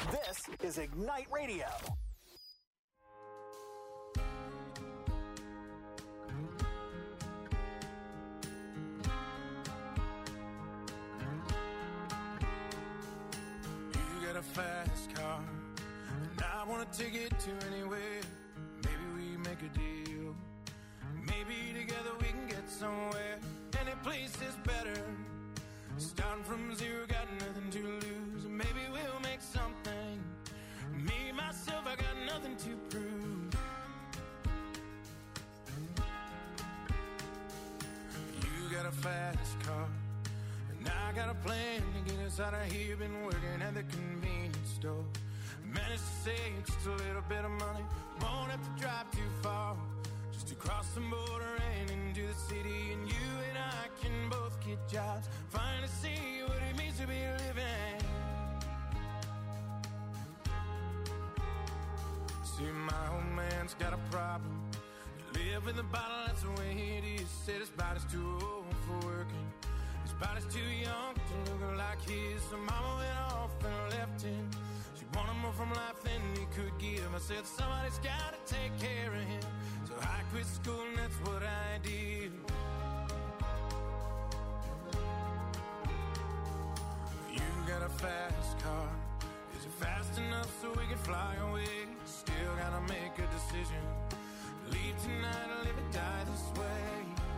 This is Ignite Radio. You got a fast car, and I want to take it to anywhere. Maybe we make a deal. Maybe together we can get somewhere. Any place is better. Starting from zero, got nothing to lose. Maybe we'll make something. Me, myself, I got nothing to prove. You got a fast car, and I got a plan to get us out of here. Been working at the convenience store. Managed to save just a little bit of money. Won't have to drive too far, just to cross the border and into the city. And you and I can both get jobs, finally see what it means to be living. See, my old man's got a problem. You live in the bottle, that's the way it is. Said his body's too old for working. His body's too young to look like his. So mama went off and left him. She wanted more from life than he could give. I said somebody's gotta take care of him. So I quit school and that's what I did. You got a fast car. Is it fast enough so we can fly away? Still gotta make a decision. Leave tonight or live or die this way.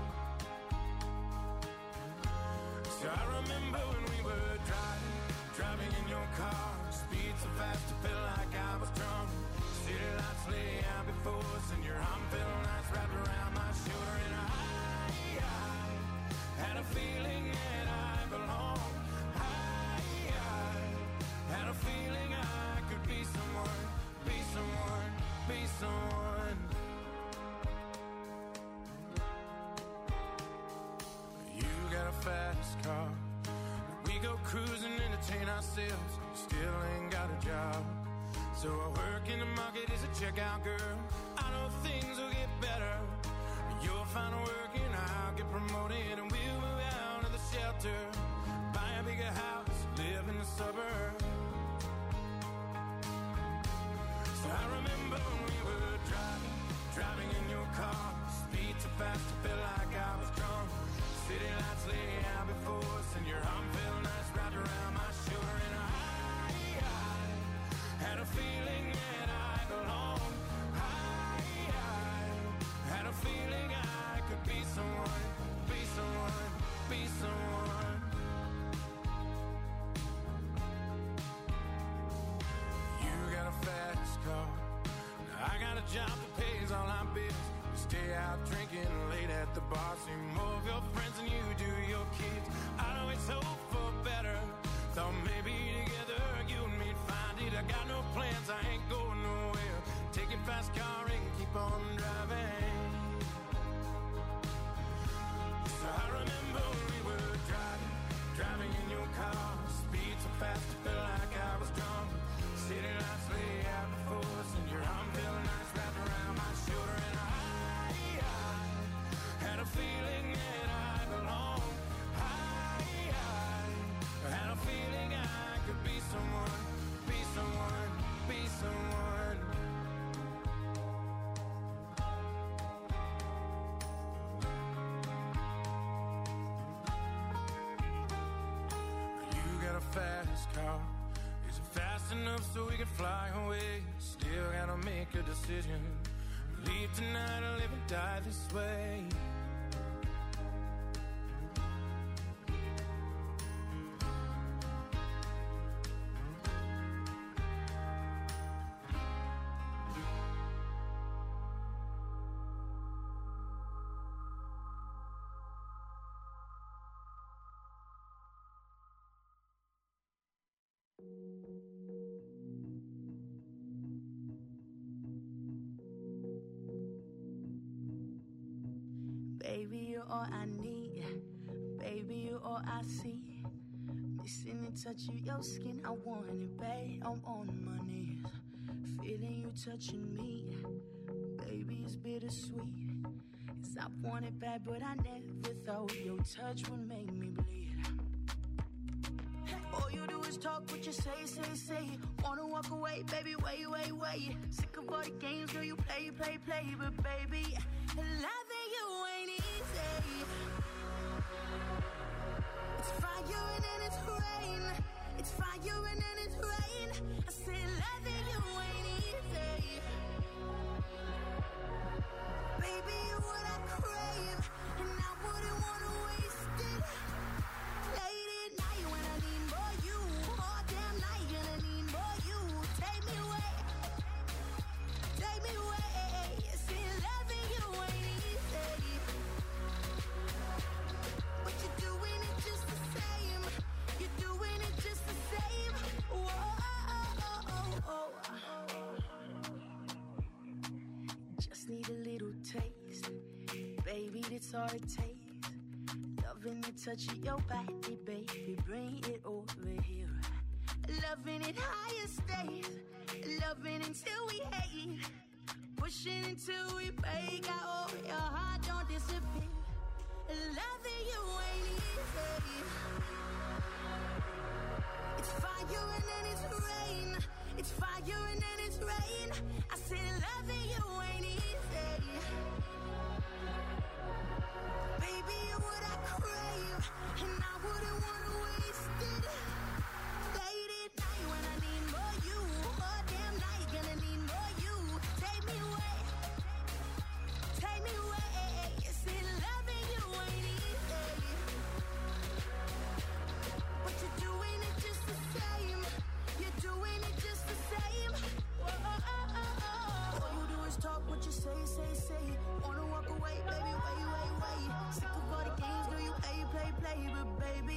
So I remember when we were driving in your car. Speed so fast I felt like I was drunk. City lights lay out before us, and your arm felt nice wrapped around my shoulder. And I had a feeling that I belonged. I had a feeling I could be someone, be someone, be someone. You got a fast car. We go cruising, entertain ourselves. Still ain't got a job. So I work in the market as a checkout girl. I know things will get better. You'll find work and I'll get promoted. And we'll move out of the shelter, buy a bigger house, live in the suburbs. So I remember when we were driving in your car. Speed so fast I felt like I was drunk. City lights lay out before us, and your arm felt nice wrapped around my shoulder. And I had a feeling that I belonged. I had a feeling I could be someone, be someone, be someone. You got a fast car. Now I got a job that pays all our bills. We stay out drinking late at the bar. See more of your friends than you do your kids. I always hope for better. Thought maybe together you and me'd find it. I got no plans, I ain't going nowhere. Take your fast car and keep on driving. So I remember when we were driving in your car. Speed so fast I felt like I was drunk. City lights lay out before us, and your arm felt nice wrapped around my shoulder. And I had a feeling that I belonged. I had a feeling I could be someone, be someone, be someone. You got a fast car. Is it fast enough so we can fly away? Still gotta make a decision. Leave tonight or live or die this way. Baby, you're all I need. Baby, you're all I see. Missing the touch of your skin, I want it, babe. I'm on my knees, feeling you touching me. Baby, it's bittersweet, 'cause I want it bad, but I never thought your touch would make me bleed. All you do is talk what you say. Wanna walk wait, baby, wait, wait, wait. Sick of all the games, girl, you play, play, play. But baby, loving you ain't easy. It's fire and then it's rain. It's fire and then it's rain. I said loving you ain't easy. Baby, you're what I crave, and I wouldn't wanna waste it. Late at night when I need more you, all damn night gonna need more you. Take me away, see loving you ain't easy, but you're doing it just the same, you're doing it just the same. Whoa. Just need a little taste, baby, that's all it takes. Loving the touch of your body, baby, bring it over here. Loving it higher stays, loving until we hate, pushing until we break. I hope your heart don't disappear. Loving you ain't easy. It's fire and then it's rain. It's fire and then it's rain. I said loving you ain't easy. Baby, you're what I crave, and I wouldn't wanna waste it. Late at night when I need more you, all damn night gonna need more you. Take me away, see loving you ain't easy, but you're doing it just the same, you're doing it just the same. All you do is talk what you say. Wanna walk away, baby, wait. Sick of all the games, girl, you play, but baby,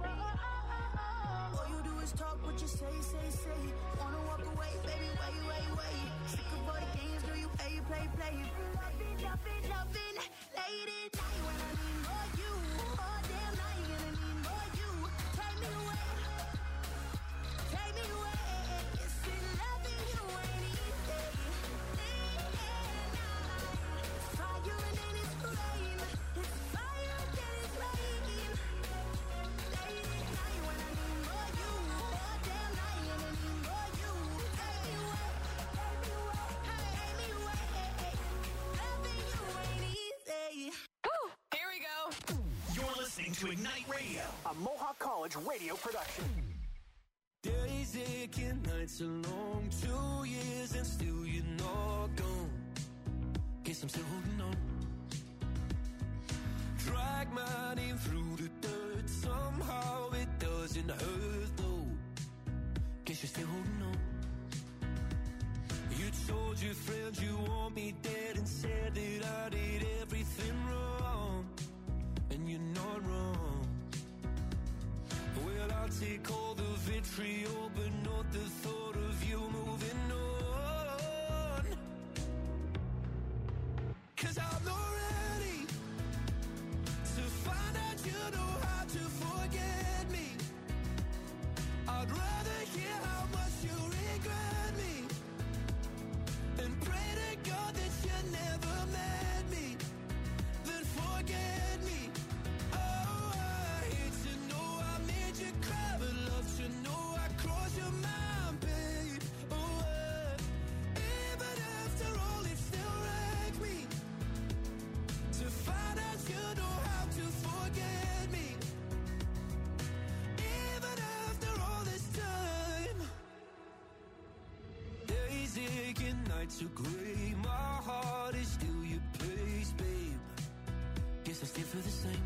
all you do is talk what you say. Wanna walk away, baby, wait. Sick of all the games, girl, you play. Loving, late at night when I need more you, all damn night gonna need more you. Take me away, see loving you ain't easy. Fire and then it's rain. It's fire and then it's rain. Late at night when I need more you, all damn night gonna need more you. Take me away, loving you ain't easy. Here we go. You're listening to Ignite Radio, a Mohawk College radio production. Days aching, nights are long, 2 years and still you're not gone. Guess I'm still holding on. Drag my name through the dirt, somehow it doesn't hurt though. Guess you're still holding on. You told your friends you want me dead and said that I did everything wrong, and you're not wrong. Well, I'll take all the vitriol, but not the thought of you moving on. 'Cause I'm not ready to find out you know how to forget me. I'd rather hear how much you regret me and pray to God that you never met me, then forget me. Oh, I hate to know I made you cry, but love to know I crossed your mind, babe. Oh, even after all, it still wrecks me to find out you know how to forget me. Even after all this time, days aching, nights are gray. My heart is still your place, babe. Guess I still feel the same.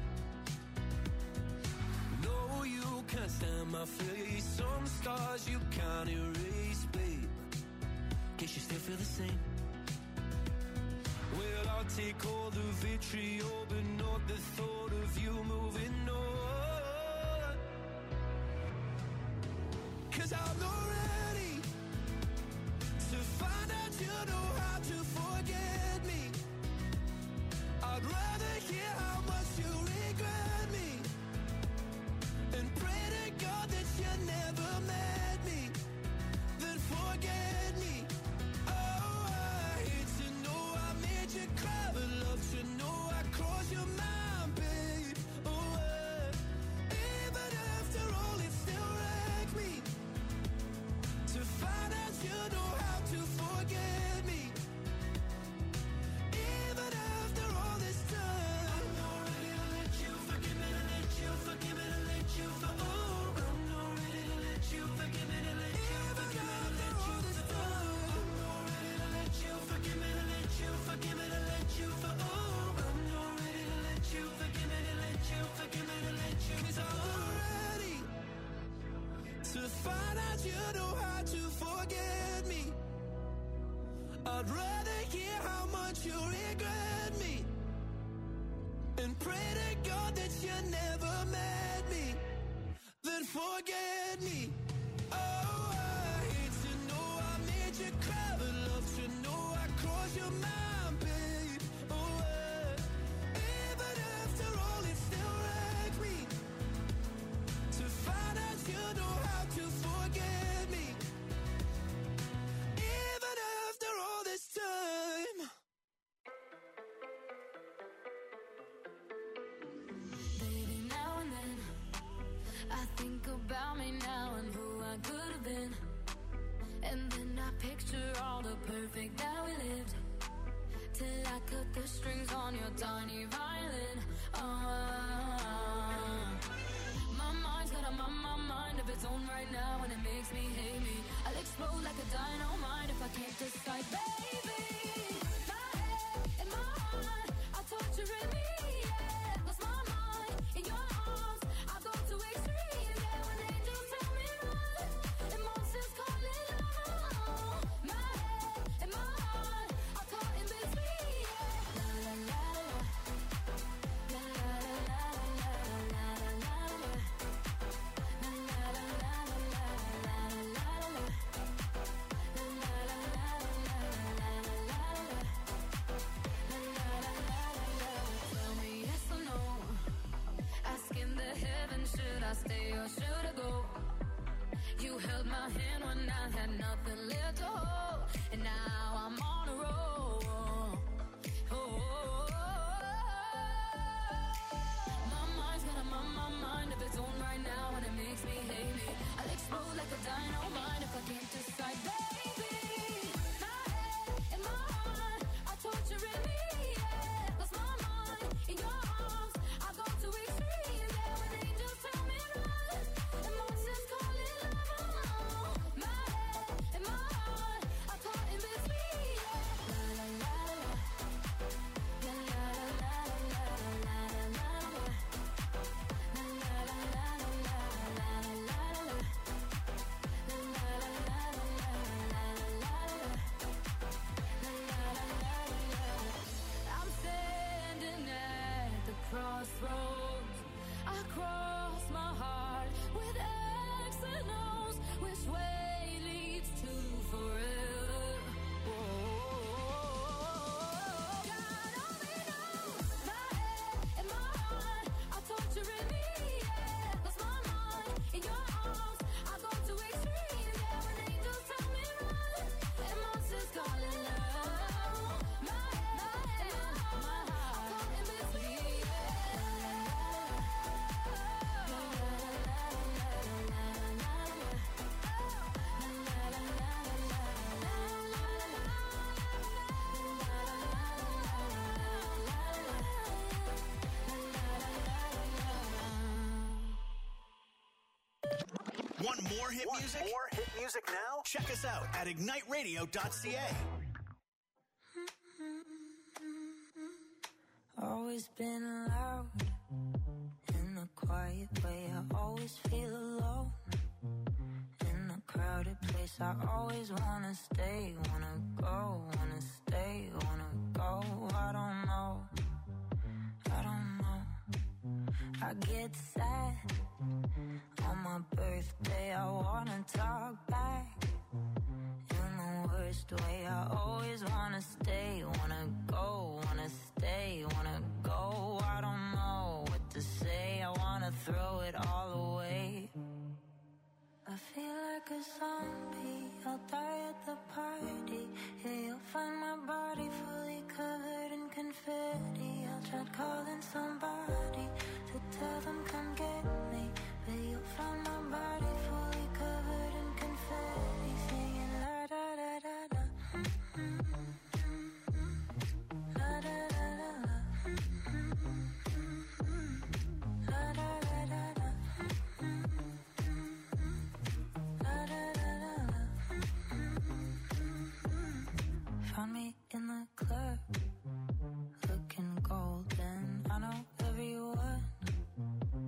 No, you can't stand my face. Some scars you can't erase, babe. Guess you still feel the same. Well, I'll take all the vitriol, but not the thought of you moving on. 'Cause I'm not ready to find out you know how to forget me. I'd rather hear how much you regret me and pray to God that you never met me, find out you know how to forget me. I'd rather hear how much you regret me and pray to God that you never met me, then forget me. Oh, I hate to know I made you cry, but love to know I crossed your mind, babe. Oh, even after all, it still wrecks me to find out you know how to forget me, even after all this time. Baby, now and then I think about me now and who I could have been, and then I picture all the perfect that we lived, till I cut the strings on your tiny violin. My mind's got a mind of its own right now, and it makes me hate me. I'll explode like a dynamite if I can't decide, baby. My head and my heart are torturing me, yeah. Lost my mind in your arms, I go to extremes, yeah. When angels tell me run, and monsters call it love. My head and my heart are caught in between, yeah. La la la la, la la la la la la la la. Tell me yes or no, asking the heavens, should I stay or should I go? You held my hand when I had nothing left to hold, and now I'm on a roll. My mind's got a mind of its own right now, and it makes me hate me. I'll explode like a dynamite if I can't decide, baby. My head and my heart are torturing me, yeah. Lost my mind in your arms, I go to extremes, yeah. When angels tell me run, and monsters call it love. My head and my heart are caught in between, yeah. La la la la, la la la la la la la. I'm standing at the crossroads. I cross my heart with X and O's. Which way leads to forever? God only knows. My head and my heart are torturing me, yeah. Lost my mind in your arms, I go to extremes, yeah. When angels tell me run, and monsters call it love. My head and my heart are caught in between, Want more hit music? More hit music now? Check us out at igniteradio.ca. Always been loud in a quiet way. I always feel alone in a crowded place. I always wanna stay, wanna go, wanna stay, wanna go. I don't know. I get sad on my birthday. I wanna talk back in the worst way. I always wanna stay, wanna go, wanna stay, wanna go. I don't know what to say. I wanna throw it all away. I feel like a zombie. I'll die at the party. Yeah, you'll find my body fully covered in confetti. I'll try calling somebody to tell them come get me, but you'll find my body fully covered in confetti, singing la da da da da, la da da da da, la da da da da, la da da da da. Found me in the club, looking golden. I know everyone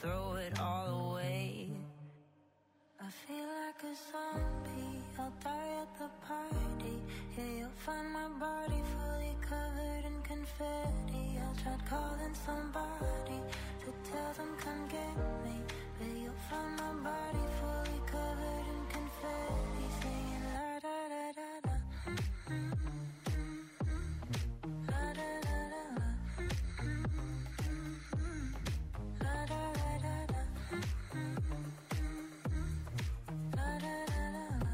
throw it all away. I feel like a zombie, I'll die at the party. Yeah, you'll find my body fully covered in confetti. I tried calling somebody to tell them come get me, but you'll find my body fully covered in confetti, singing la da da da da. La da da da da. La da da da da. La da da da da.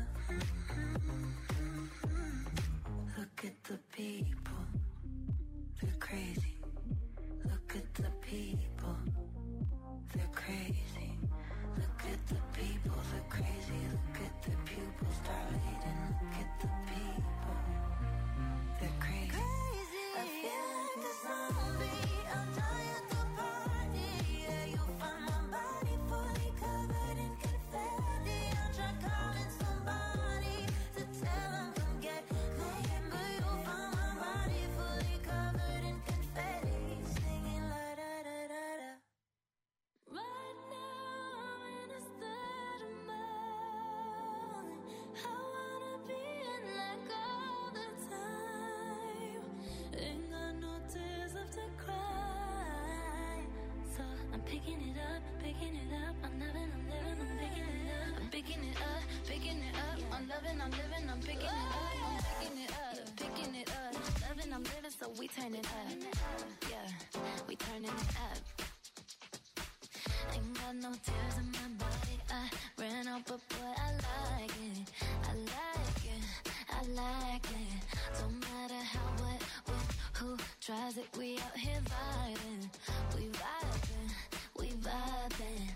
Look at the people, they're crazy. Look at the people, they're crazy. Look at the people, they're crazy. Look at the pupils dilating. Look at the people, they're crazy. I feel like a zombie, I'll die at the party. Yeah, you'll find my body fully covered in confetti. I'll try calling somebody to tell them come get me, but you'll find my body fully covered in confetti, singing la da da da da. Right now I'm in a state of mind. I wanna be in like all the time. Ain't got no tears left to cry. So I'm picking it up, picking it up. I'm living, I'm living, I'm picking it up. I'm picking it up, picking it up. I'm loving, I'm living, I'm picking it up. I'm picking it up, picking it up. Loving, I'm living, so we turn it up. Yeah, we turning it up. Ain't got no tears in my body. I ran out, but boy, I like it. I like it, I like it. Don't matter how, what, who tries it. We out here vibing. We vibing, we vibing.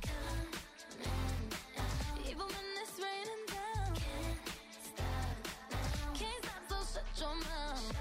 Even when it's raining down, can't stop now. Can't stop, so shut your mouth.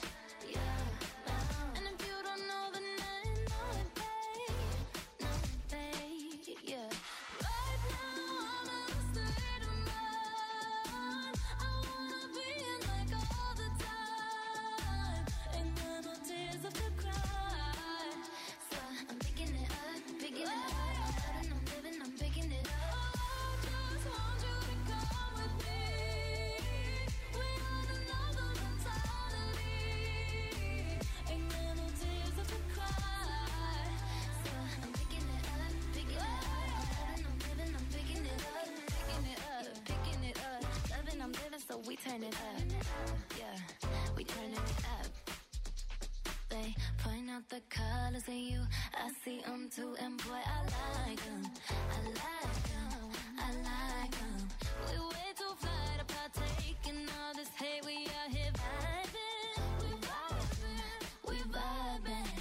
And if you don't know, then I know it, babe. Know it, babe, yeah. Right now I'm in a state of mind. I wanna be in like all the time. Ain't got no tears left to cry. So I'm picking it up, picking it up. I'm loving, I'm living, I'm picking it up. I just want you to come with me. We on another mentality. Ain't got no tears left to cry. So I'm picking it up, picking it up. I'm loving, I'm living, I'm picking it up, picking it up, picking it up. Loving, I'm living, so we turn it up. Yeah, we turning it up. They point out the colors in you, I see them too, and boy, I like them. I like them, I like them. We way too fly to partake in all this hate. We out here vibing, we vibing, we vibing.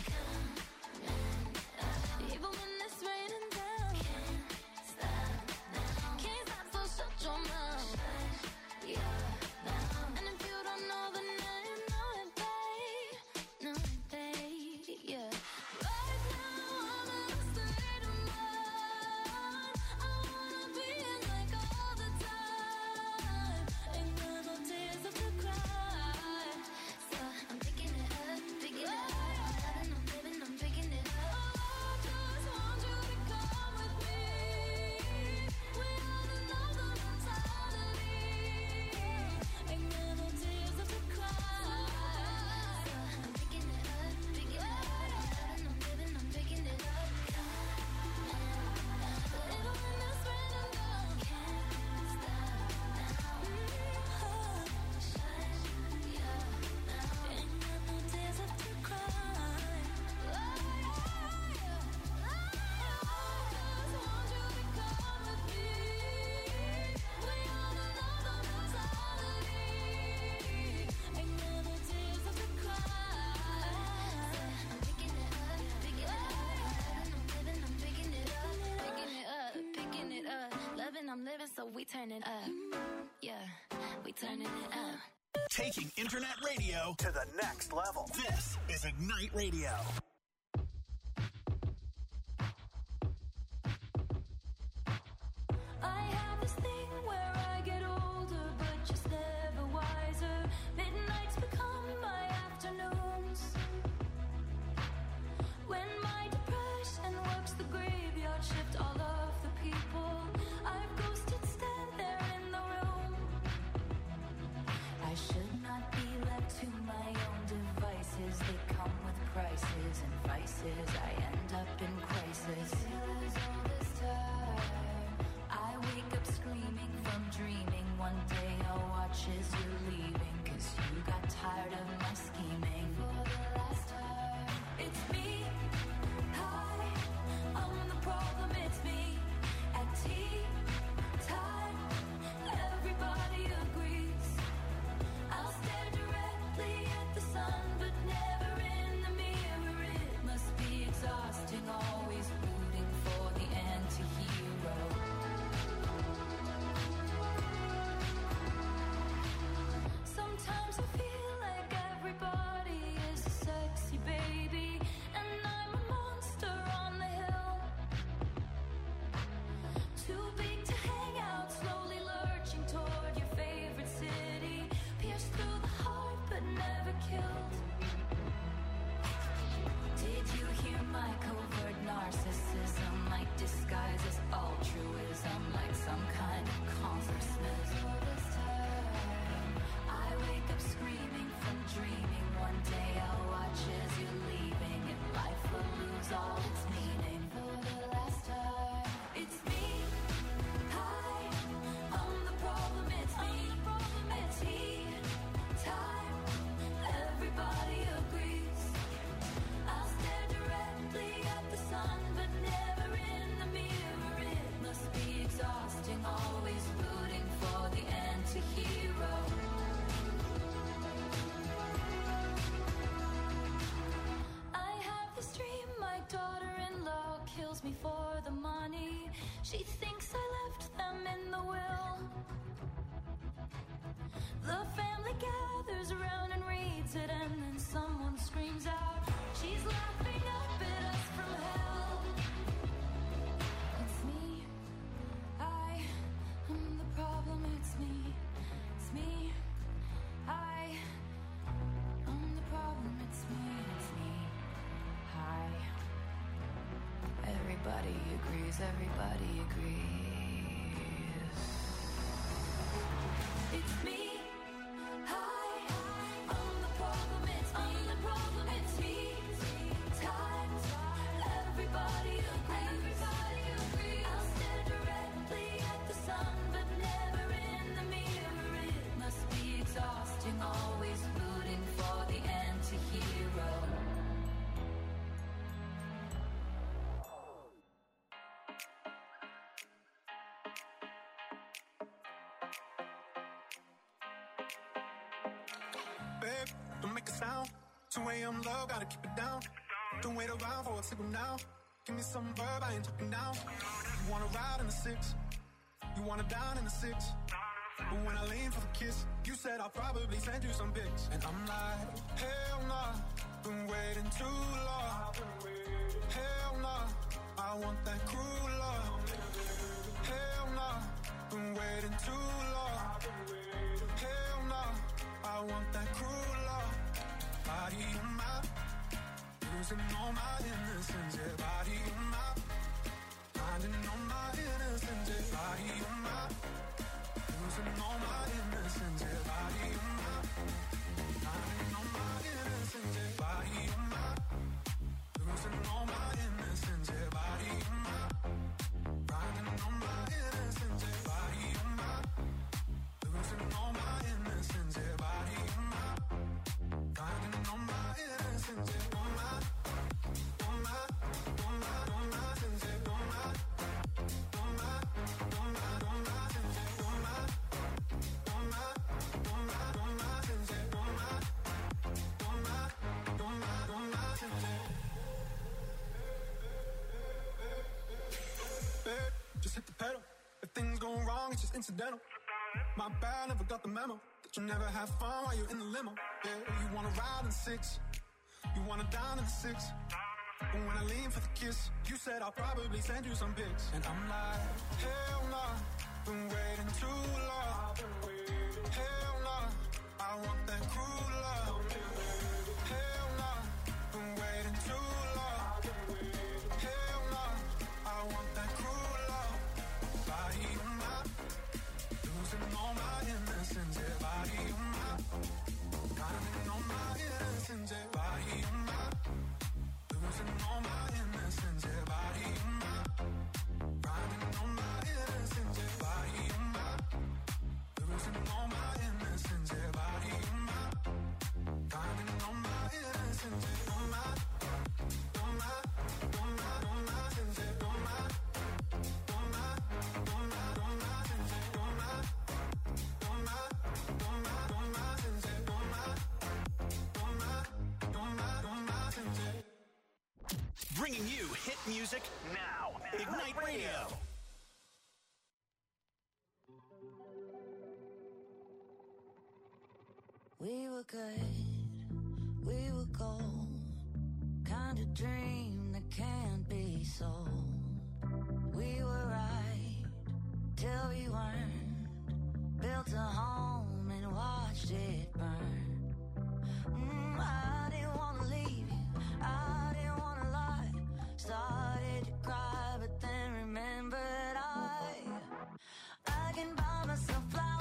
Even when it's raining down, can't stop now. Can't stop, so shut your mouth. And if you don't know, then I know it, babe. Know it, babe, yeah. Right now I'm in a state of mind. I wanna be in like all the time. Ain't got no tears left to cry. So I'm picking it up, picking it up. I'm loving, I'm living, I'm picking it up. I just want you to come with me. We on another mentality. Ain't got no tears left to cry. So I'm picking it up, picking it up. I'm loving, I'm living, I'm picking it up. Even when it's raining down, can't stop now. Ain't got no tears left to cry. I just want you to come with me. We on another mentality. Ain't got no tears left to cry. I'm picking it up, picking it up. I'm living, I'm picking it up, picking it up, picking it up. Loving, I'm living, so we turn it up. Yeah, we turning it up. Taking internet radio to the next level. This is Ignite Radio. I have this thing where I get older, but just never wiser. Midnights become my afternoons. When my depression works the graveyard shift prices and vices, I end up in crisis. All this time, I wake up screaming from dreaming. One day I'll watch as you're leaving, 'cause you got tired of my scheming. For the last time, it's me. Hi, I'm the problem, it's me. At tea time, everybody agrees. I'll stare directly at the sun, but never in the mirror. It must be exhausting, always rooting for the anti-hero. Sometimes I feel like everybody is a sexy baby, and I'm a monster on the hill. Too big to hang out, slowly lurching toward your favorite city. Pierced through the heart, but never killed. Did you hear my covert narcissism? Like disguise as altruism, like some kind of consciousness. All this time, I wake up screaming from dreaming. One day I'll watch as you're leaving, and life will lose all its meaning. For the last time, it's me. Hi, I'm the problem, it's me. At tea time, everybody agrees. I'll stare directly at the sun, but never in the mirror. It must be exhausting, always rooting for the anti-hero. I have this dream, my daughter-in-law kills me for the money. She thinks I left them in the will. The family gathers around and reads it, and then someone screams out, she's laughing up at us from hell. It's me. I'm the problem, it's me. It's me. I'm the problem, it's me. It's me. Hi. Everybody agrees, everybody agrees. It's me. Hi, I'm the problem, it's me. I'm the problem, it's me. Time, everybody agrees. I'll stare directly at the sun, but never in the mirror. It must be exhausting, always rooting for the anti-hero. Babe, don't make a sound. 2 a.m. low, gotta keep it down. Don't wait around for a signal now. Give me some verb, I ain't talking now. You wanna ride in the 6, you wanna dine in the 6. But when I lean for the kiss, you said I'll probably send you some pics. And I'm like, hell nah, been waiting too long. Hell nah, I want that cruel love. Hell nah, been waiting too long. Hell nah, I want that cruel love. Body in my, losing all my innocence. Yeah, body in my, finding all my innocence. Yeah, body in my, losing all my innocence. Yeah, body in my, finding all my innocence. Yeah, body in my, losing all my innocence. Yeah, body in my, finding all my innocence. Yeah, body in my, losing all my innocence. Yeah, body in my, finding all my innocence. Yeah, all my, all my, all my, all my sins. Yeah, all my, all my, all my, all my sins. Yeah, all my, all my, all my, all my sins. Yeah, all my, all my, all my, all my sins. Babe, just hit the pedal. If things go wrong, it's just incidental. My bad, never got the memo that you never have fun while you're in the limo. Yeah, you wanna ride in the 6, you wanna dine in the 6. But when I lean for the kiss, you said I'll probably send you some pics. And I'm like, hell nah, been waiting too long. Hell nah, I want that cruel love. Hell nah, been waiting too long. Hell nah, I want that cruel love. Body in my, losing all my innocence. Yeah, body in my, finding all my innocence. Yeah, body in my, Bringing you hit music now. Ignite Radio. We were good, we were gold, kind of dream that can't be sold. We were right till we weren't, built a home and watched it burn. I didn't want to leave you, I didn't want to lie, started to cry but then remembered I can buy myself flowers.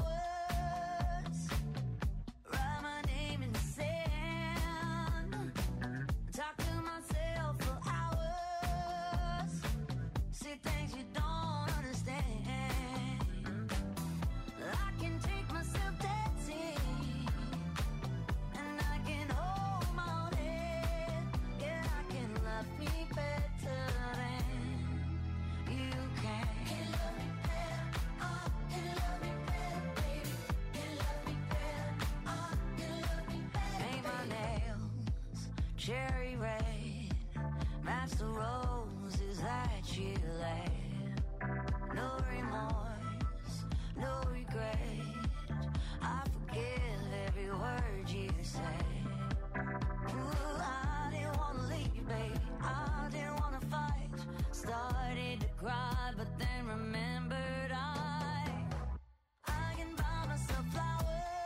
Cherry red, match the roses that you laid. No remorse, no regret, I forgive every word you say. Ooh, I didn't want to leave you, baby, I didn't want to fight. Started to cry, but then remembered I can buy myself flowers.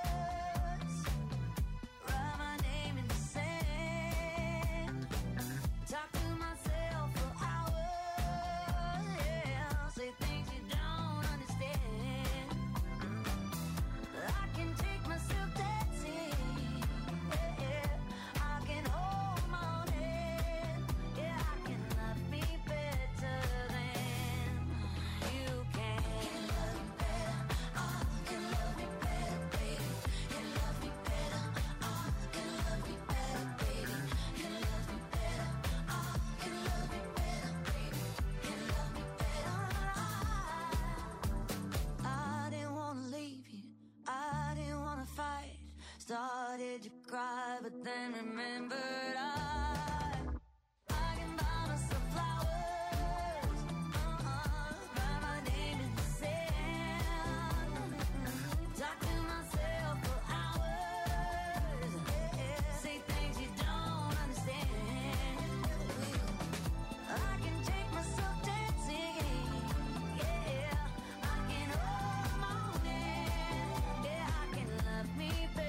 Started to cry, but then remembered I can buy myself flowers, write my name in the sand, talk to myself for hours, say things you don't understand. I can take myself dancing, yeah, I can hold my hand, yeah, I can love me better.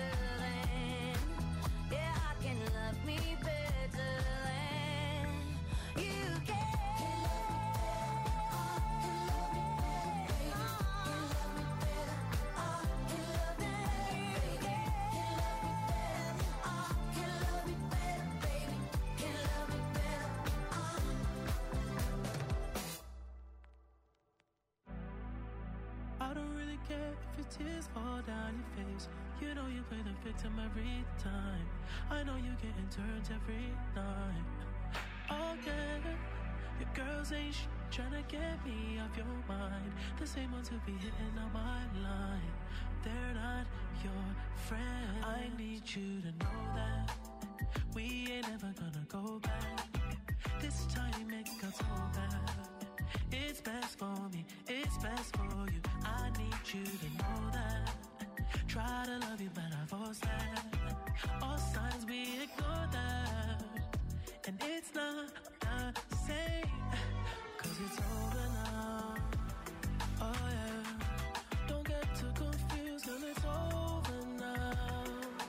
I don't really care if your tears fall down your face. You know you play the victim every time. I know you're getting turned every night. Oh yeah, your girls ain't trying to get me off your mind. The same ones who be hitting on my line. They're not your friend. I need you to know that we ain't ever gonna go back. This time it got so bad. It's best for me, it's best for you. I need you to know that. Try to love you, but I force that. All signs we ignore that. And it's not the same, 'cause it's over now. Oh yeah, don't get too confused, girl, it's over now.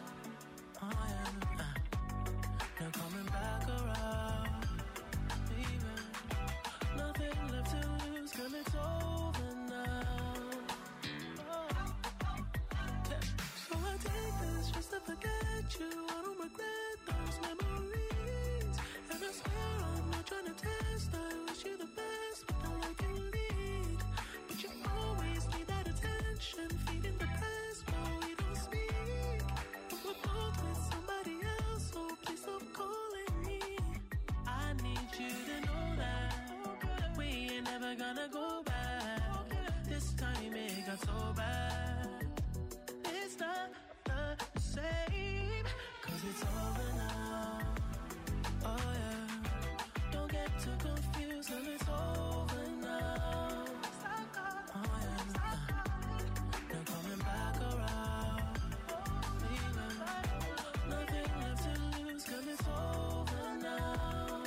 Oh yeah, now coming back around. Even nothing left to lose, girl, it's over now. Oh. Yeah. So I take this just to forget you. I don't regret those memories. And I swear I'm not trying to test. I wish you the best, but all I can lead. But you always need that attention, feeding the past while we don't speak. But we're both with somebody else, so please stop calling me. I need you to know that we ain't never gonna go back. This time it got so bad. It's not the same, 'cause it's over now. Oh yeah, too confused and it's over now. Oh yeah, no coming back around. Nothing left to lose 'cause it's over now.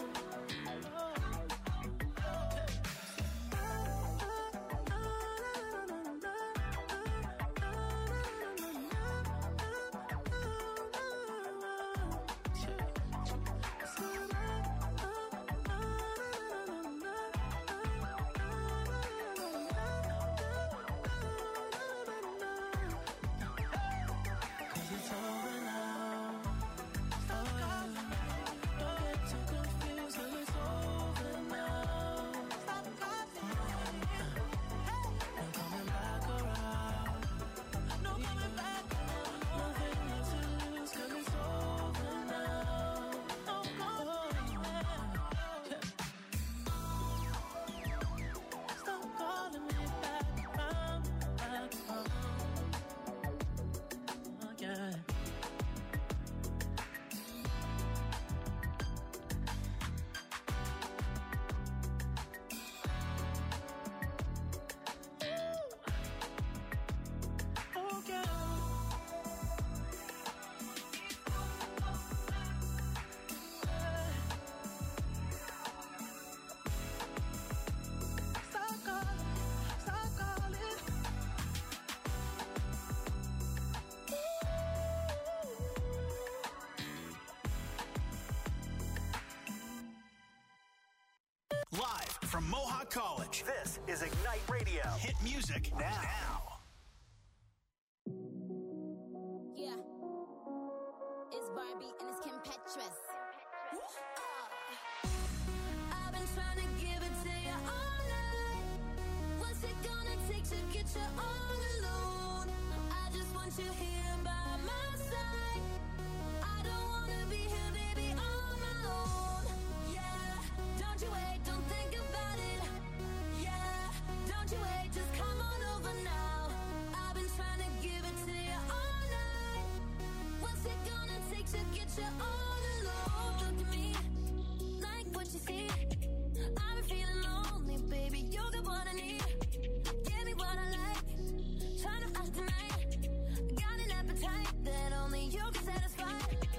Live from Mohawk College, this is Ignite Radio. Hit music now. Yeah. It's Barbie and it's Kim Petras. I've been trying to give it to you all night. What's it gonna take to get you all alone? I just want you here by my side. I don't wanna be here, baby, on my own. Yeah, don't you wait, don't think about it. Yeah, don't you wait, just come on over now. I've been trying to give it to you all night. What's it gonna take to get you all alone? Look at me, like what you see. I've been feeling lonely, baby, you're the one I need. Give me what I like, trying to ask tonight. Got an appetite that only you can satisfy.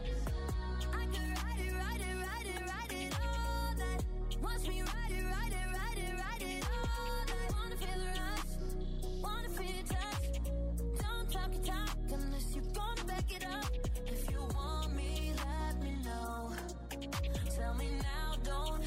I could ride it, ride it, ride it, ride it all that. Watch me ride it, ride it, ride it, ride it all that. Wanna feel the rush, wanna feel your touch. Don't talk your talk unless you're gonna back it up. If you want me, let me know. Tell me now, don't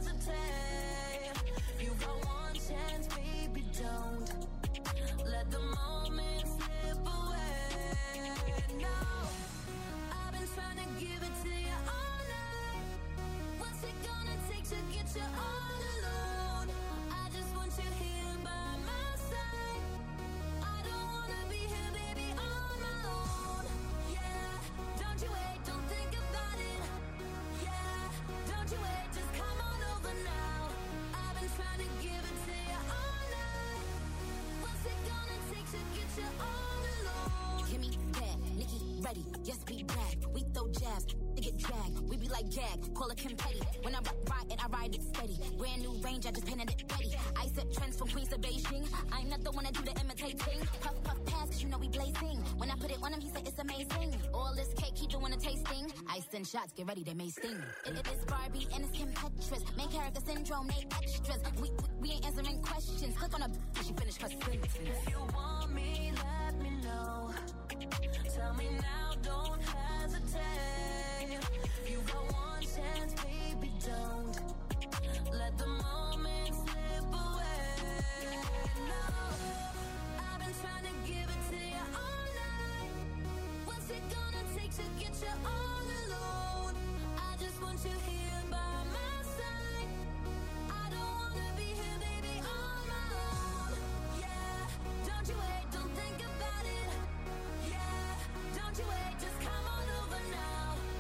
hesitate. You got one chance, baby, don't let the moment slip away. No, I've been trying to give it to you all night. What's it gonna take to get you all alone? I just want you here by my side. I don't wanna be here, baby, on my own. Yeah, don't you wait, don't think about it. Yeah, don't you wait, just come on over now. I've been trying to give it to you all night. What's it gonna take to get you all alone? Kimmy, bad, Nikki, ready, yes, be back. We throw jabs, they get dragged. We be like gag, call it Kim Petty. When I ride it, I ride it steady. Brand new range, I just painted it ready. I set trends from Queens to Beijing. I'm not the one that do the imitating. Puff, puff, pass, cause you know we blazing. When I put it on him, he said it's amazing. All this cake, keep doing a tasting. I send shots, get ready, they may sting. It is Barbie and it's Kim Petras. Main character syndrome, they extras. We ain't answering questions. Click on a she finished her sentence. If you want me, let me know. Tell me now, don't hesitate. You got one chance, baby, don't let the moment slip away. No, I've been trying to give it to you all night. What's it gonna take to get you all alone? I just want you here by my side. I don't wanna be here, baby, on my own. Yeah, don't you wait, don't think about it. Yeah, don't you wait, just come on over now.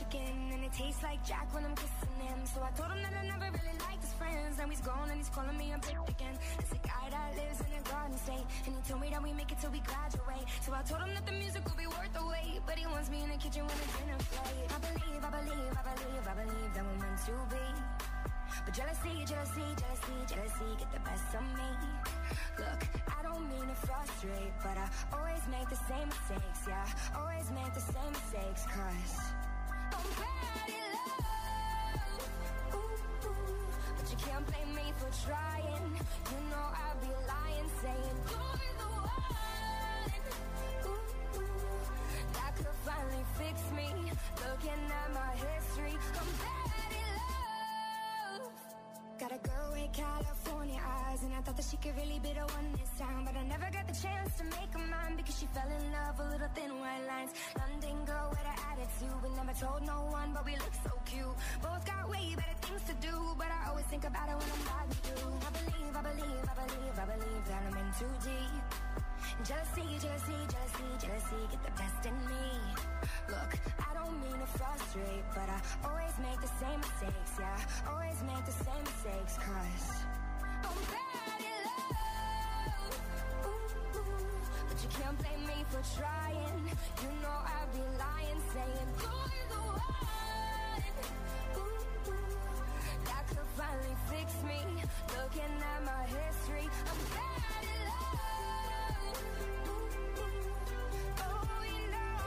chicken, and it tastes like Jack when I'm kissing him. So I told him that I never really liked his friends. Now he's gone and he's calling me a bitch again. It's a guy that lives in a garden state, and he told me that we make it till we graduate. So I told him that the music will be worth the wait, but he wants me in the kitchen when the dinner plate. I believe that we're meant to be. But jealousy get the best of me. Look, I don't mean to frustrate, but I always make the same mistakes, yeah. Always make the same mistakes, cause I'm bad in love. Ooh, ooh. But you can't blame me for trying. You know I'd be lying, saying you're the one. Ooh, ooh. That could finally fix me. Looking at my history, I'm bad in love. Got a girl with California eyes, and I thought that she could really be the one this time, but I never got the chance to make her mine because she fell in love with little thin white lines. London girl with an attitude, we never told no one, but we look so cute. Both got way better things to do, but I always think about it when I'm riding through. I believe that I'm in too deep. Jealousy get the best in me. Look, I don't mean to frustrate, but I always make the same mistakes, yeah. Always make the same mistakes, cause I'm bad in love. Ooh, ooh. But you can't blame me for trying. You know I'd be lying, saying you're the one. Ooh, ooh. That could finally fix me. Looking at my history, I'm bad in love. Ooh, ooh. Oh, you know,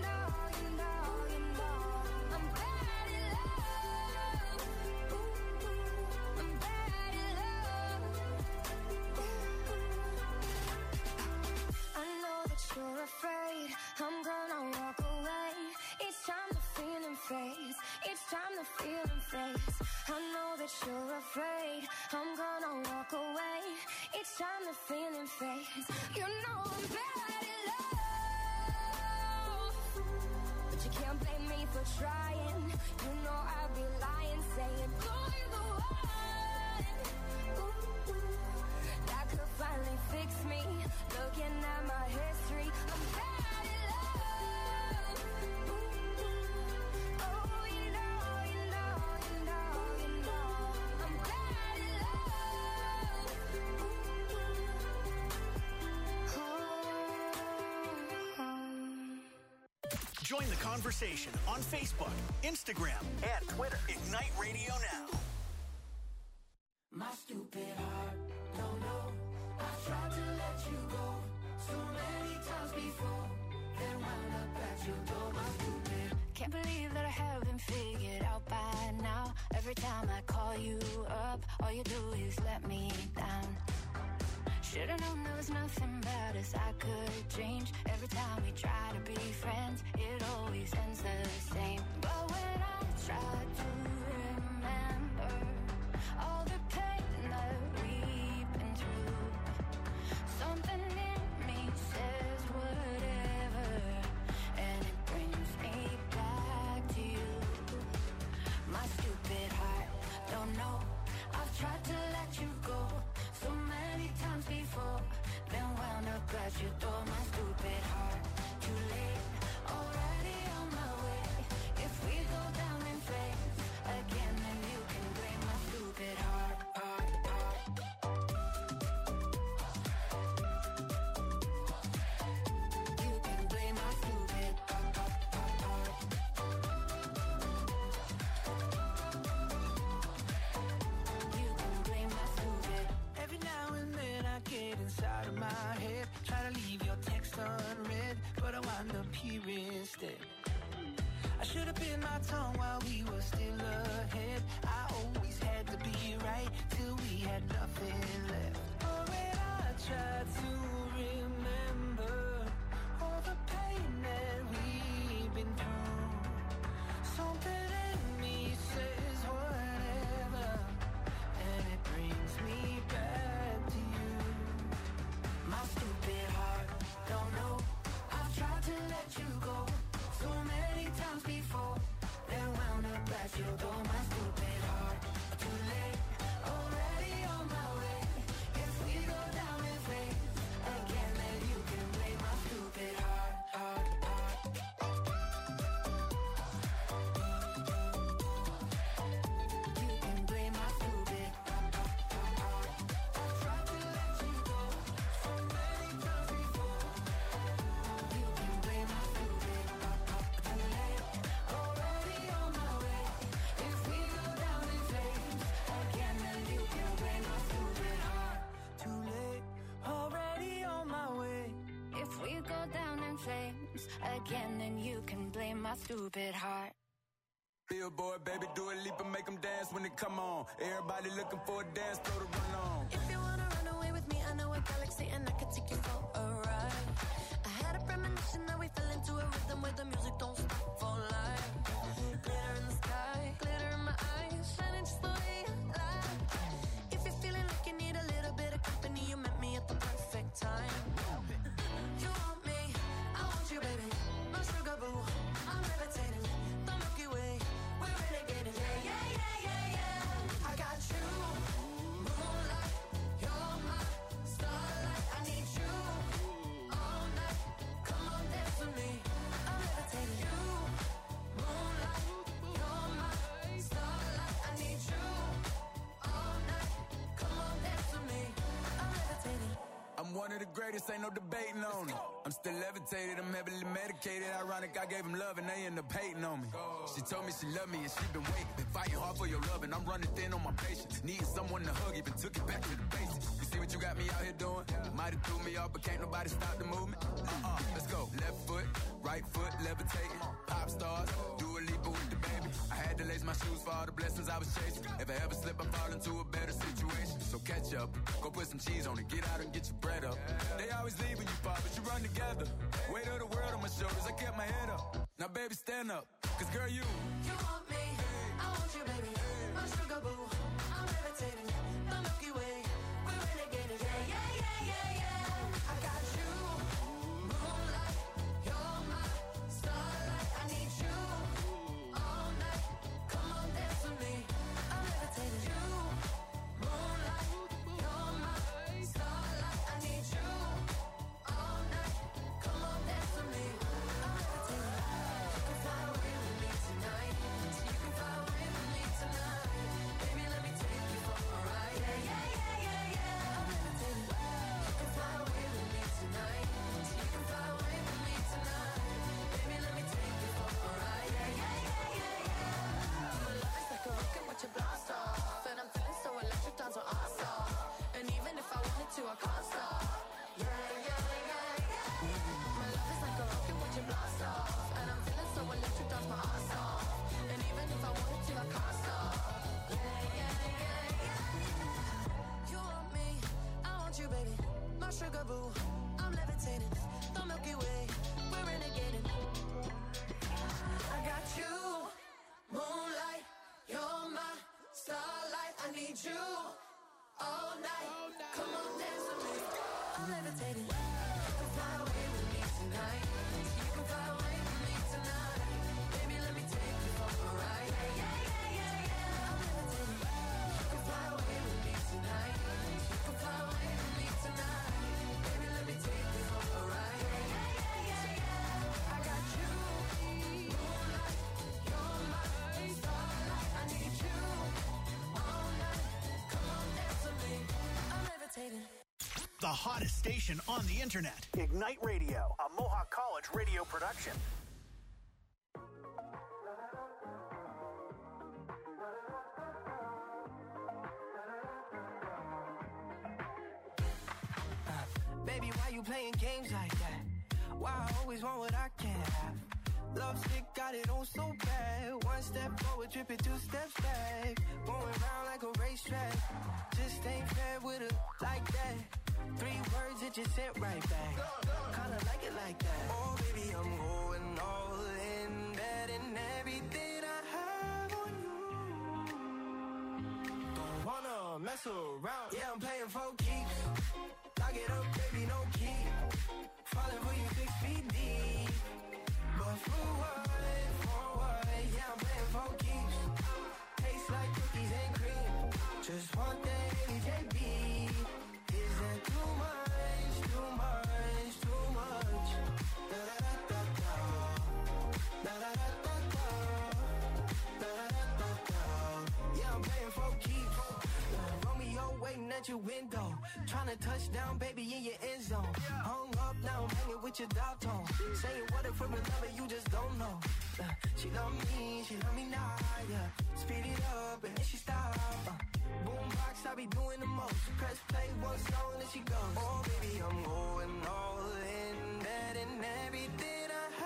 I'm bad in love. Ooh, ooh. I'm bad in love. I know that you're afraid I'm gonna walk away. Each time the feeling fades, each time the feeling fades. I know that you're afraid I'm gonna walk away. Each time the feeling fades, you know I'm bad in love. But you can't blame me for trying. You know I'd be lying, saying you're the one. Ooh, ooh. That could finally fix me. Looking at my history, I'm bad in love. Ooh, ooh. Oh, you know, I'm bad in love. Ooh, ooh. Oh. Join the conversation on Facebook, Instagram, and Twitter. Ignite Radio Now. My stupid heart, don't know. I tried to let you go so many times before, then wound up at your door. My stupid. Can't believe that I haven't figured out by now. Every time I call you up, all you do is let me down. Should've known there was nothing about us I could change. Every time we try to be friends, it always ends the same. But when I try to remember all the pain that we've been through, something in me says whatever, and it brings me back to you. My stupid heart, don't know. I've tried to let you go so many times before, then wound up at your door. My stupid heart, too late, already on my way. If we go down in flames again, then you can blame my stupid heart. You can blame my stupid heart. You can blame my stupid. Every now and then I get inside of my head, try to leave your text unread, but I wind up here instead. I should have bit my tongue while we were still ahead. I always had to be right till we had nothing left. Oh, when I tried to remember all the pain that we've been through, something in me says whatever, and it brings me back to you. My stupid heart, don't know. I've tried to let you go so many times before, then wound up at your door. My stupid heart, too late, already on my way. If problems again, then you can blame my stupid heart. Billboard, baby, do a leap and make them dance when they come on. Everybody looking for a dance floor to run on. If you wanna run away with me, I know a galaxy and I can take you for a ride. I had a premonition that we fell into a rhythm where the music don't stop for life. Glitter in the sky, glitter in my eyes, shining just the way you like. If you're feeling like you need a little bit of company, you met me at the perfect time. You want me, I want you, baby. My sugar boo, I'm levitating. The Milky Way, we're renegading. Yeah, yeah, yeah, yeah, yeah. I got you, moonlight. You're my starlight. I need you all night. Come on, dance with me. I'm levitating. You, moonlight. You're my starlight. I need you all night. Come on, dance with me. I'm levitating. I'm one of the greatest, ain't no debating on it. I'm still levitated, I'm heavily medicated. Ironic, I gave him love and they end up hating on me. She told me she loved me and she been waiting. Been fighting hard for your love and I'm running thin on my patience. Needing someone to hug, even took it back to the basics. You see what you got me out here doing? Might have threw me off, but can't nobody stop the movement. Let's go. Left foot, right foot, levitating. Pop stars, do a leap with the baby. I had to lace my shoes for all the blessings I was chasing. If I ever slip, I fall into a better situation. So catch up, go put some cheese on it, get out and get your bread up. They always leave when you fall, but you run together. Weight of the world on my shoulders, I kept my head up. Now baby, stand up, cause girl, you want me, I want you, baby. My sugar boo, I'm levitating. The Milky Way, we're renegading. Yeah, yeah, yeah, yeah, yeah. I got you, moonlight. You're my starlight. I need you all night. Come on, dance with me. I'm levitating. You, moonlight. You're my starlight. I need you all night. Come on, dance with me. I'm levitating. You can fly away with me tonight. So you can fly away with me tonight. Baby, let me take you for a ride. Yeah, yeah, yeah, yeah, yeah. I'm levitating. You can fly away with me tonight. So you can fly away with me tonight. Baby, let me take you for a ride. Yeah, yeah, yeah, yeah, yeah. My love is like a rocket with your blast off, and I'm feeling so electric, dance on our off. And even if I wanted to, I can't stop. Yeah, yeah, yeah, yeah. My love is like a rocket with your blast off, and I'm feeling so electric, dance my ass off. And even if I wanted to, I can't stop. Yeah, yeah, yeah, yeah. You want me, I want you, baby. My sugar boo, I'm levitating. The Milky Way, we're renegading. I got you, moonlight. You're my starlight. I need you all night. Come on, dance with me. I'm levitating. You can fly away with me tonight. You can fly away with me tonight. Baby, let me take you for a ride. Yeah, yeah, yeah, yeah, yeah. I'm levitating. You can fly away with me tonight. You can fly away with me tonight. Baby, let me take you for a ride. Yeah, yeah, yeah, yeah, yeah. I got you, moonlight. You're my starlight. I need you all night. Come on, dance with me. I'm levitating. The hottest station on the internet. Ignite Radio, a Mohawk College radio production. Baby, why you playing games like that? Why I always want what I can't have? Love sick, got it on so bad. One step forward, tripping 2 steps back. Going round like a racetrack. Just ain't fair with her like that. 3 words, it just sent right back. Kinda like it like that. Oh, baby, I'm going all in. Betting everything I have on you. Don't wanna mess around. Yeah, I'm playing for keeps. Lock it up, baby, no key. Falling for you 6 feet deep. But for what? Yeah, I'm playing for keeps. Tastes like cookies and cream. Just one thing, JB. Is that too much, too much, too much? Da-da-da-da-da. Da-da-da-da-da. Da-da-da-da-da. Yeah, I'm playing for keeps. Romeo waiting at your window. Trying to touch down, baby, in your end zone. Hung up now, I'm hanging with your dog tone. Saying what if we're in love and you just don't know. She love me now, yeah. Speed it up and then she stop. Boombox, I be doing the most. Press play, one song and she goes. Oh, baby, I'm going all in. Betting everything I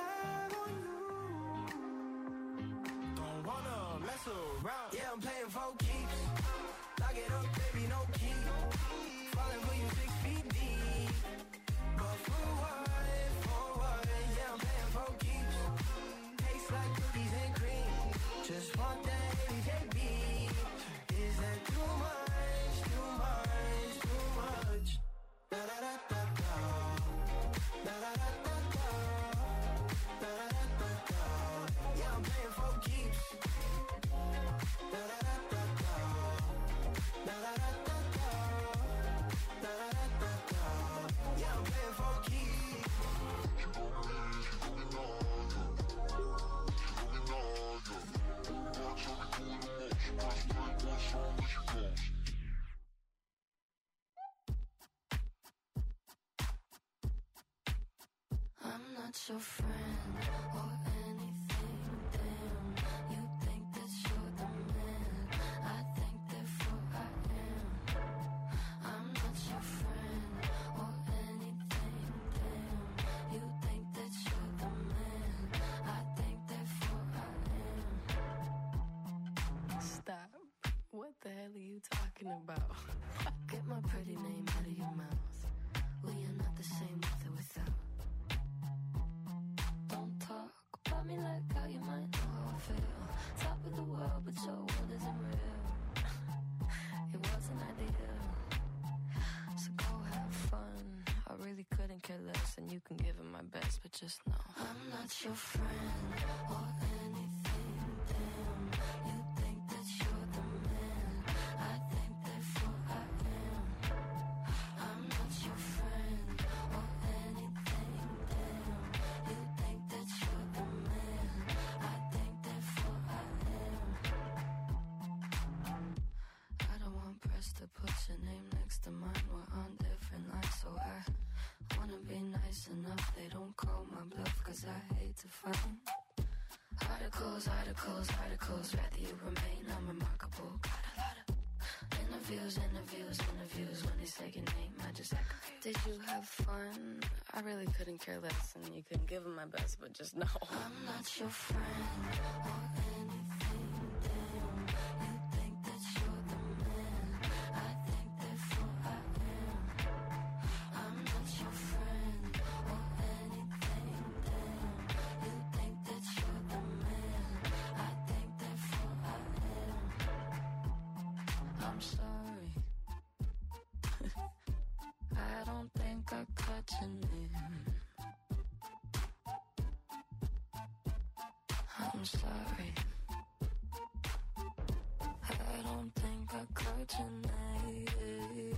not your friend or anything, damn. You think that you're the man, I think therefore I am. I'm not your friend or anything, damn. You think that you're the man, I think therefore I am. Stop. What the hell are you talking about? Get my pretty name out of your mouth. We are not the same with or without. Don't talk about me like how you might know how I feel. Top of the world, but your world isn't real. It wasn't ideal. So go have fun. I really couldn't care less, and you can give it my best, but just know I'm not your friend or anything, damn. You think that you're the man, I think therefore I am. I'm not your friend or anything, damn. You think that you're the man, I think therefore I am. I don't want press to put your name next to mine. We're on different lines, so I wanna be nice enough. They don't call my bluff, cause I hate to find articles, rather you remain unremarkable. Got a lot of interviews. When they say your name, I just act confused. Did you have fun? I really couldn't care less, and you couldn't give them my best, but just know I'm not your friend or anything, damn. You think that you're the man, I think therefore I am. I'm not your friend or anything, damn. You think that you're the man, I think therefore I am. I'm sorry. I don't think I cut your name. I'm sorry. I don't think I cut your name.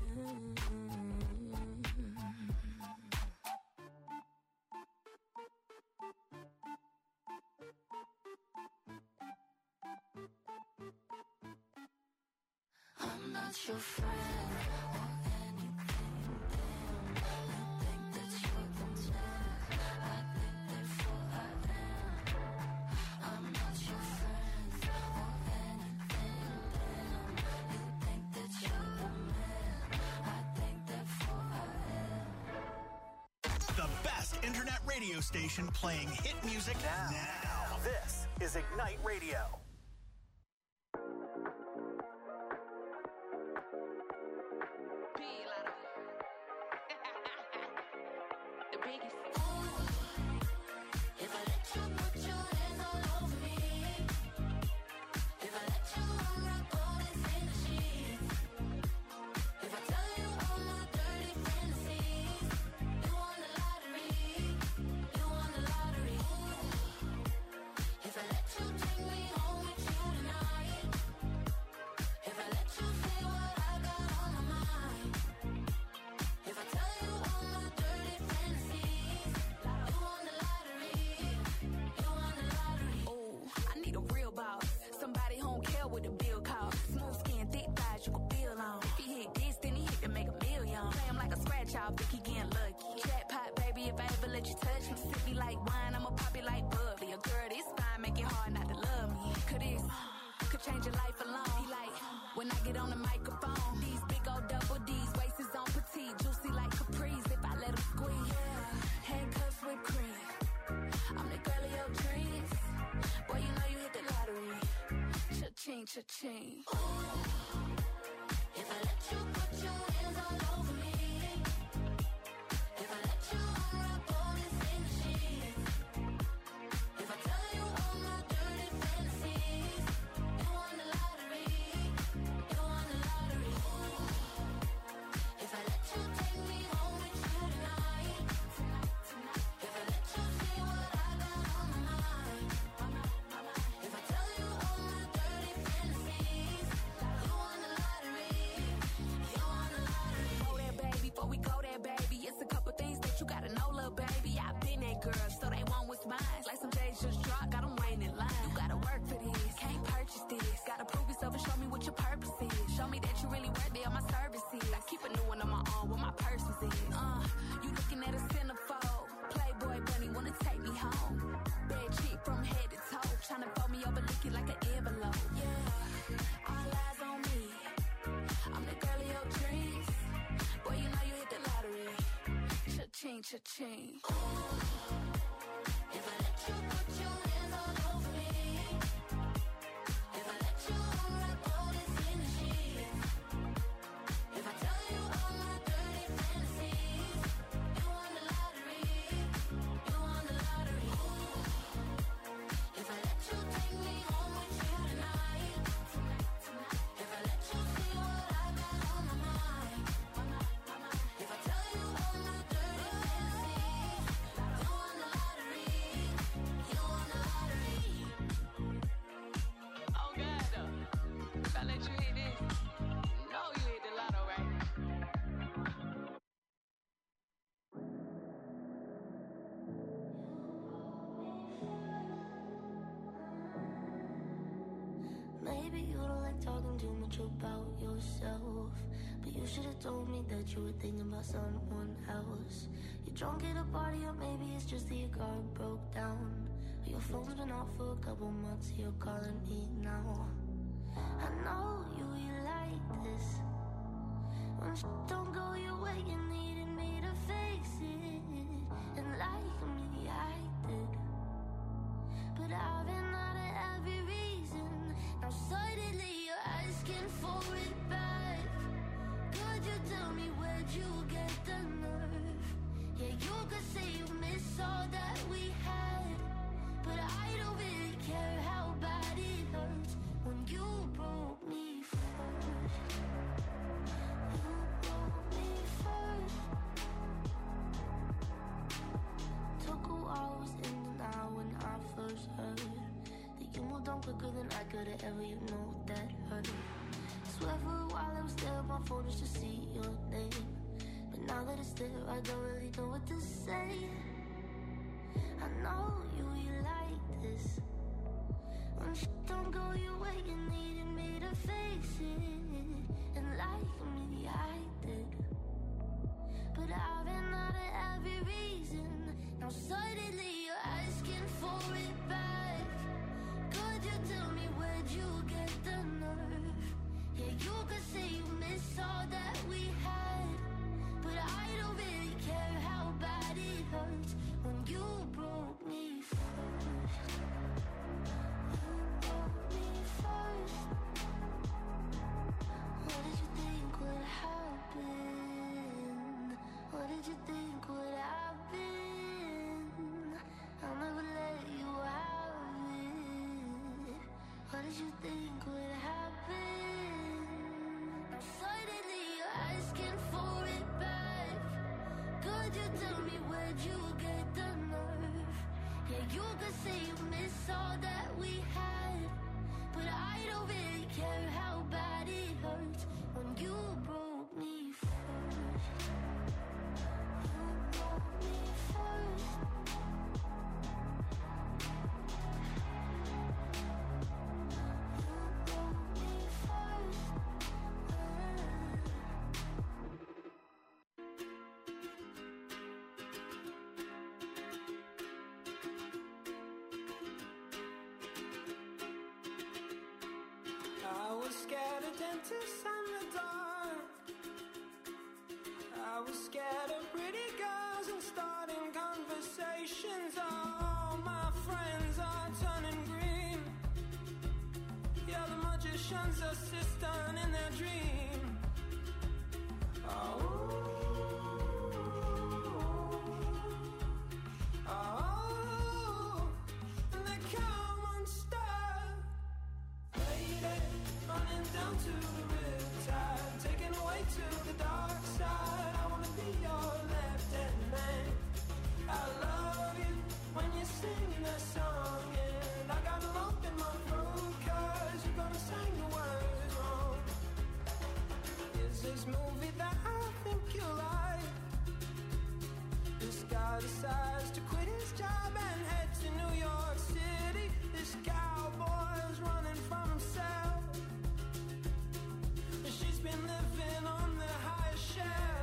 I'm not your friend or anything, damn. You think that you're the man, I think therefore I am. I'm not your friend or anything, damn. You think that you're the man, I think therefore I am. The best internet radio station playing hit music now. This is Ignite Radio. Cha-ching. If I let you put your hands all over me, if I let you unwrap all this in the sheets, if I tell you all my dirty fantasies, you won the lottery, you won the lottery. If I let you take me home with you tonight, if I let you see what I got on my mind, if I tell you all my dirty fantasies, you won the lottery, you won the lottery. cha-ching, cha-ching. If I let you put your hands all over me, if I let you unwrap all this in the sheets, if I tell you all my dirty fantasies, you won the lottery, you won the lottery. If I let you take me home with you tonight, if I let you see what I got on my mind, if I tell you all my dirty fantasies, you won the lottery, you won the lottery. Oh God, though. If I let you hit this, you know you hit the lotto, right? Maybe you don't like talking too much about yourself, but you should have told me that you were thinking about someone else. You're drunk at a party, or maybe it's just that your car broke down. Or your phone's been off for a couple months, you're calling me now. I know you like this. When shit don't go your way, you needed me to fix it. And like me, I did. But I've been out of every reason. Now suddenly you're asking for it back. Could you tell me where'd you get the nerve? Yeah, you could say you miss all that we had, but I don't really care how bad it hurts when you broke me first. You broke me first. Took a while, was in denial when I first heard that you moved on quicker than I could have ever, you know that hurt. Swear for a while I was there on my phone just to see your name, but now that it's there I don't really know what to say. I know you like this. When shit don't go your way, you needed me to fix it. And like me, I did. But I've been out of every reason. Now suddenly you're asking for it back. Could you tell me where'd you get the nerve? Yeah, you could say you miss all that we had, but I don't really care how bad it hurts when you broke me first. You broke me first. What did you think would happen? What did you think would happen? I'll never let you have it. What did you think would happen? Now suddenly you're asking for it back. Could you tell me where'd you get the nerve? Yeah, you could say you miss all that we had, but I don't really care how bad it hurts when you broke me first. You broke me first. You broke me first. I was scared of dentists and the dark. I was scared of pretty girls and starting conversations. All my friends are turning green. Yeah, the magician's assistant in their dream. Oh, and they come unstuck. Lady, running down to the riptide, taken away to the dark side. I wanna be your left-hand man. I love you when you're singing that song, and I got a lump in my throat 'cause you're gonna sing the words wrong. Is this movie that I think you like? This guy decides to quit his job and head to New York City. This cowboy's running from himself. She's been living on the highest shelf.